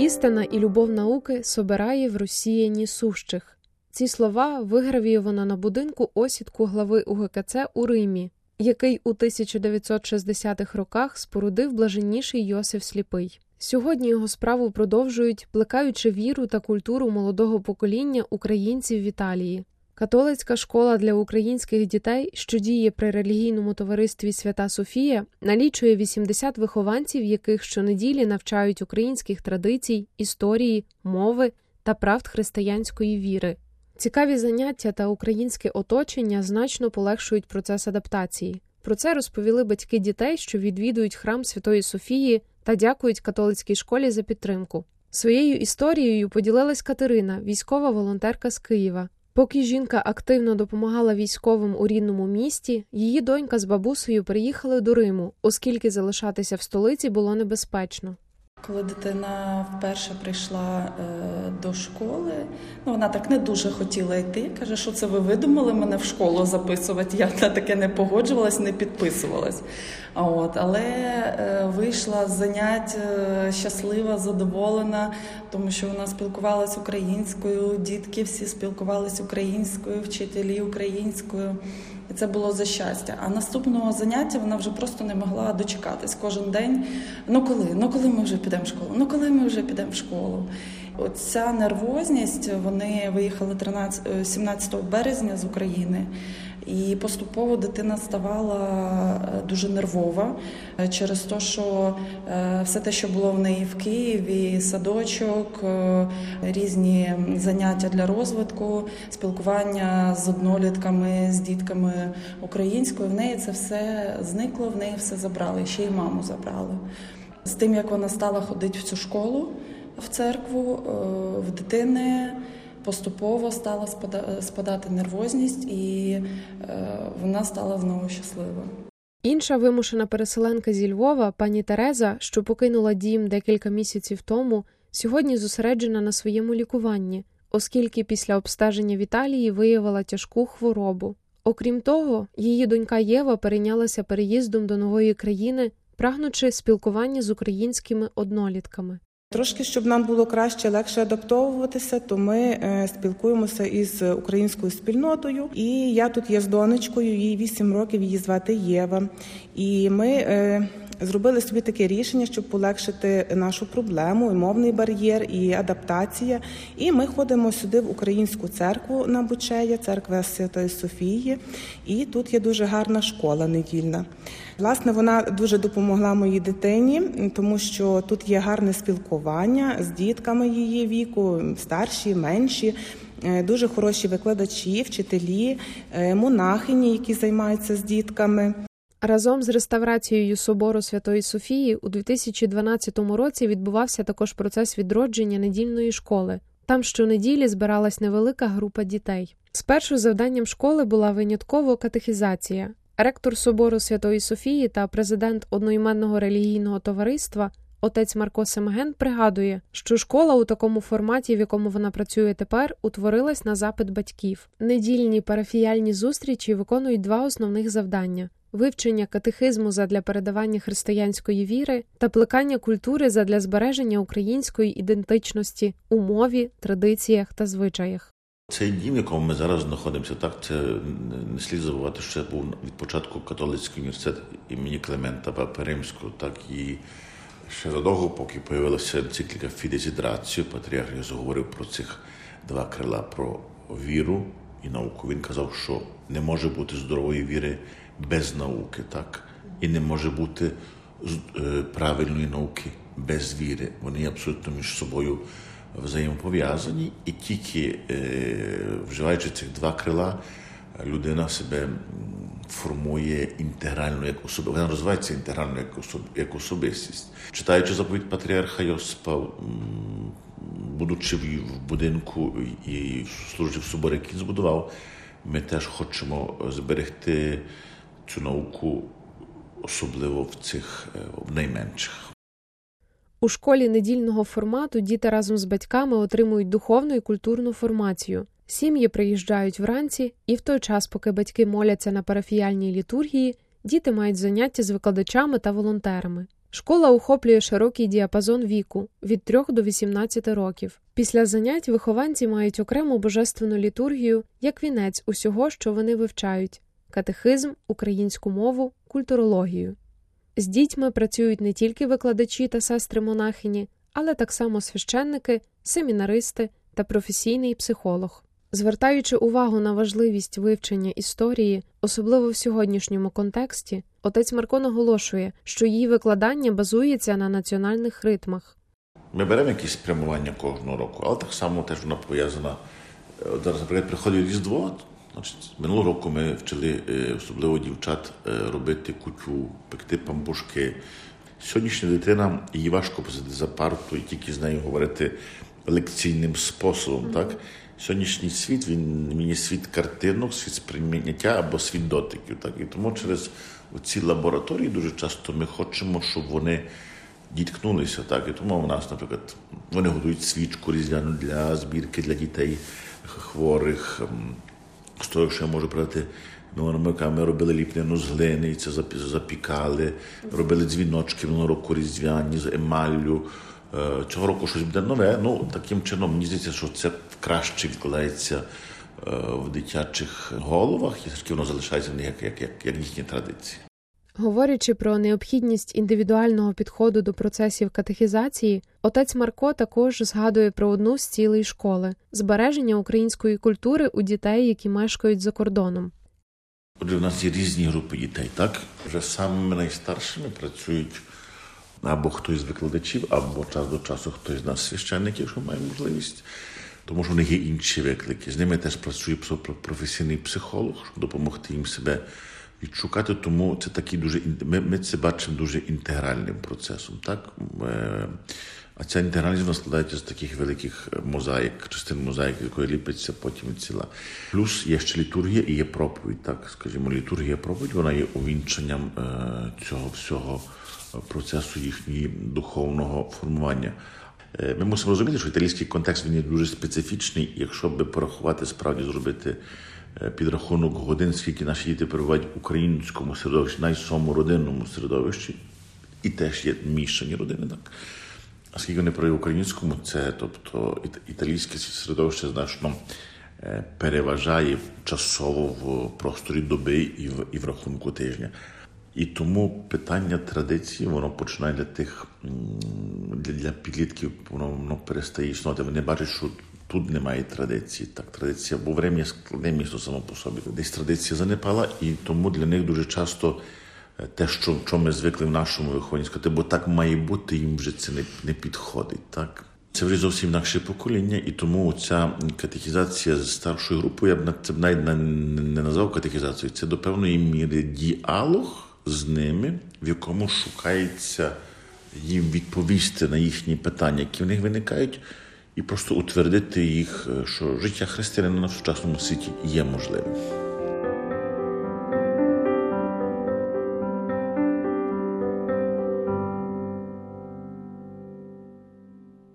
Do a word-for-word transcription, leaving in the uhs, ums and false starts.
«Істина і любов науки собирає в розсіяні сущих». Ці слова вигравіювано на будинку осідку глави У Ге Ке Це у Римі, який у тисяча дев'ятсот шістдесятих роках спорудив блаженніший Йосиф Сліпий. Сьогодні його справу продовжують, плекаючи віру та культуру молодого покоління українців в Італії. Католицька школа для українських дітей, що діє при релігійному товаристві «Свята Софія», налічує вісімдесят вихованців, яких щонеділі навчають українських традицій, історії, мови та правд християнської віри. Цікаві заняття та українське оточення значно полегшують процес адаптації. Про це розповіли батьки дітей, що відвідують храм Святої Софії та дякують католицькій школі за підтримку. Своєю історією поділилась Катерина, військова волонтерка з Києва. Поки жінка активно допомагала військовим у рідному місті, її донька з бабусею переїхали до Риму, оскільки залишатися в столиці було небезпечно. Коли дитина вперше прийшла е, до школи, ну, вона так не дуже хотіла йти. Каже, що це ви видумали мене в школу записувати. Я на таке не погоджувалась, не підписувалась. От, але е, вийшла з занять е, щаслива, задоволена, тому що вона спілкувалась українською, дітки всі спілкувались українською, вчителі українською. І це було за щастя. А наступного заняття вона вже просто не могла дочекатись кожен день. Ну коли? Ну коли ми вже підемо в школу? Ну коли ми вже підемо в школу? Оця нервозність, вони виїхали сімнадцятого березня з України. І поступово дитина ставала дуже нервова через те, що все те, що було в неї в Києві, садочок, різні заняття для розвитку, спілкування з однолітками, з дітками українською, в неї це все зникло, в неї все забрали, ще й маму забрали. З тим, як вона стала ходити в цю школу, в церкву, в дитини поступово стала спадати нервозність, і вона стала знову щаслива. Інша вимушена переселенка зі Львова, пані Тереза, що покинула дім декілька місяців тому, сьогодні зосереджена на своєму лікуванні, оскільки після обстеження в Італії виявила тяжку хворобу. Окрім того, її донька Єва перейнялася переїздом до нової країни, прагнучи спілкування з українськими однолітками. Трошки, щоб нам було краще, легше адаптовуватися, то ми е, спілкуємося із українською спільнотою. І я тут є з донечкою, їй вісім років, її звати Єва. І ми е, зробили собі таке рішення, щоб полегшити нашу проблему, і мовний бар'єр, і адаптація. І ми ходимо сюди в українську церкву на Бучея, церква Святої Софії. І тут є дуже гарна школа недільна. Власне, вона дуже допомогла моїй дитині, тому що тут є гарне спілкування з дітками її віку, старші, менші, дуже хороші викладачі, вчителі, монахині, які займаються з дітками. Разом з реставрацією собору Святої Софії у дві тисячі дванадцятому році відбувався також процес відродження недільної школи. Там щонеділі збиралась невелика група дітей. Спершу завданням школи була винятково катехізація. Ректор собору Святої Софії та президент одноіменного релігійного товариства отець Марко Семген пригадує, що школа у такому форматі, в якому вона працює тепер, утворилась на запит батьків. Недільні парафіяльні зустрічі виконують два основних завдання – вивчення катехизму задля передавання християнської віри та плекання культури задля збереження української ідентичності у мові, традиціях та звичаях. Цей дім, в якому ми зараз знаходимося, так, це не слід забувати, що це був від початку католицький університет імені Климента Папи Римського, так, і ще задовго, поки появилася енцикліка Fides et Ratio, патріарх заговорив про цих два крила, про віру і науку. Він казав, що не може бути здорової віри без науки, так, і не може бути правильної науки без віри. Вони абсолютно між собою взаємопов'язані, і тільки е, вживаючи цих два крила, людина себе формує інтегрально як особистість. Вона розвивається інтегрально як, особ, як особистість. Читаючи заповідь патріарха Йосипа, будучи в будинку і служив в соборі, який він збудував, ми теж хочемо зберегти цю науку, особливо в цих в найменших. У школі недільного формату діти разом з батьками отримують духовну і культурну формацію. Сім'ї приїжджають вранці, і в той час, поки батьки моляться на парафіяльній літургії, діти мають заняття з викладачами та волонтерами. Школа охоплює широкий діапазон віку – від трьох до вісімнадцяти років. Після занять вихованці мають окрему божественну літургію як вінець усього, що вони вивчають – катехизм, українську мову, культурологію. З дітьми працюють не тільки викладачі та сестри-монахині, але так само священники, семінаристи та професійний психолог. Звертаючи увагу на важливість вивчення історії, особливо в сьогоднішньому контексті, отець Марко наголошує, що її викладання базується на національних ритмах. Ми беремо якісь спрямування кожного року, але так само теж вона пов'язана. Зараз, наприклад, приходить Різдво. Значить, минулого року ми вчили особливо дівчат робити кутю, пекти пампушки. Сьогоднішня дитина, її важко посадити за парту і тільки з нею говорити лекційним способом. Mm-hmm. Так? Сьогоднішній світ, він, він є світ картинок, світ сприйняття або світ дотиків. Так? І тому через ці лабораторії дуже часто ми хочемо, щоб вони діткнулися. Так? І тому у нас, наприклад, вони готують свічку різдвяну для збірки для дітей хворих. З того, що я можу придати, ми робили ліпнину з глини, і це запікали, робили дзвіночки минулого року різдвяні з емаллю. Цього року щось буде нове. Ну, таким чином, мені здається, що це краще відкладається в дитячих головах, і все-таки воно залишається в них як, як, як, як їхні традиції. Говорячи про необхідність індивідуального підходу до процесів катехізації, отець Марко також згадує про одну з цілей школи – збереження української культури у дітей, які мешкають за кордоном. Отже, в нас є різні групи дітей, так? Вже самими найстаршими працюють або хтось з викладачів, або час до часу хтось з нас священників, якщо має можливість, тому що в них є інші виклики. З ними теж працює професійний психолог, щоб допомогти їм себе відшукати, тому це такий дуже, ми, ми це бачимо дуже інтегральним процесом, так? А ця інтегральність вона складається з таких великих мозаїк, частин мозаїк, з якої ліпиться потім ціла. Плюс є ще літургія і є проповідь, так? Скажімо, літургія, проповідь, вона є увінченням цього всього процесу їхнього духовного формування. Ми мусимо розуміти, що італійський контекст він є дуже специфічний, якщо би порахувати, справді зробити підрахунок годин, скільки наші діти перебувають в українському середовищі, найсому родинному середовищі, і теж є мішані родини, так? А скільки вони перебувають в українському, це, тобто, італійське середовище значно переважає часово в просторі доби і в, і в рахунку тижня. І тому питання традиції, воно починає для тих, для, для підлітків, воно, воно перестає існувати. Вони бачать, що тут немає традиції. Так, традиція, бо врем'я складне місто само по собі. Десь традиція занепала, і тому для них дуже часто те, що, що ми звикли в нашому вихованні сказати, бо так має бути, їм вже це не, не підходить. Так? Це вже зовсім інакше покоління, і тому ця катехізація з старшою групою, я б це б навіть не назвав катехізацією, це до певної міри діалог з ними, в якому шукається їм відповісти на їхні питання, які в них виникають, і просто утвердити їх, що життя християнина в сучасному світі є можливим.